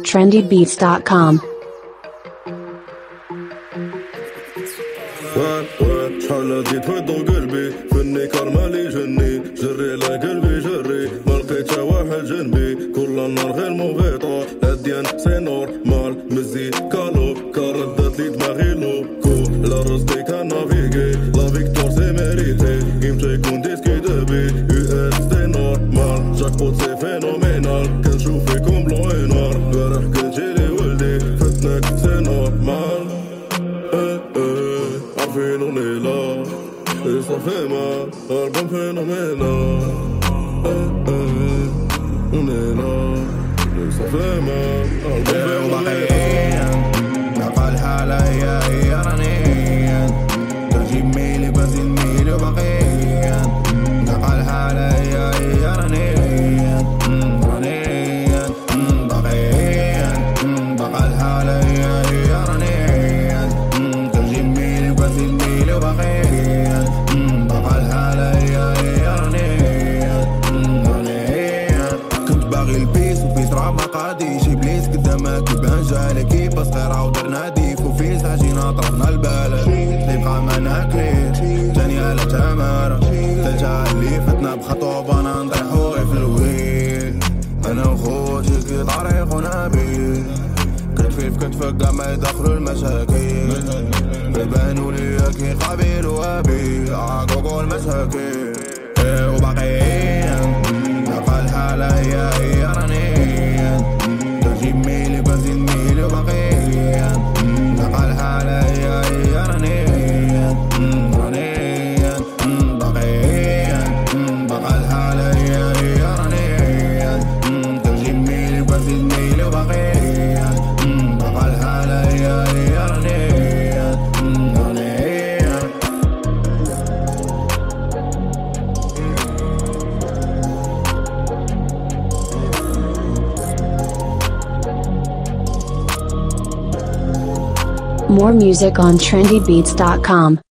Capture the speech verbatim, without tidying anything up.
trendy beats dot com. وين وين شحال هادي تفضو قلبي فني كرمالي جني جري على قلبي جري ما لقيت تا واحد جنبي كل النهار غير موفيطة هاديان سي نورمال مزيكا لو كردات لي دماغي لوكو لا راسي كان نافيغي لا فيكتور سي ميريتي يمشي يكون ديسكي دبي يو اس سي نورمال جاك بوت سي فينومينال كنشوف فيكم بلو اي نوار بارح كنتي لي ولدي فتنك سي نورمال عارفين وني لا صافي ما ألبوم فينومينال وني لا صافي ما ألبوم فينومينال بقى الحالة هي هي رانيا تجيب ميلي بنزيد ميلي وبقيا بقى الحالة هي هي رانيا رانيا بقيا بقى الحالة هي هي رانيا تجيب ميلي بنزيد ميلي وبقيا بقى الحالة هي هي رانيا رانيا كنت باغي البيس وبيس راه ما قاديش إبليس قدامك يبان جالك بس غير ودرنا ديف وفي ساجينا طرحنا البلد اللي بقى ما ناكليش تاني على تمارة تلجا اللي فتنا بخطوة انا نطيحو في الويل انا وخوتي كي طريق ونبيل كتفي في كتفك قام يدخلوا المشاكل بيبانوا ليا كي قابيل وابيل عاقوقو المساكين وباقيين بقى الحالة هي هي رانيا تجيب ميلي بنزيد ميلي وبقيا بقى الحالة هي هي رانيا رانيا بقيا بقى الحالة هي هي رانيا تجيب ميلي بنزيد ميلي وبقيا بقى الحالة هي هي رانيا رانيا More music on trendy beats dot com.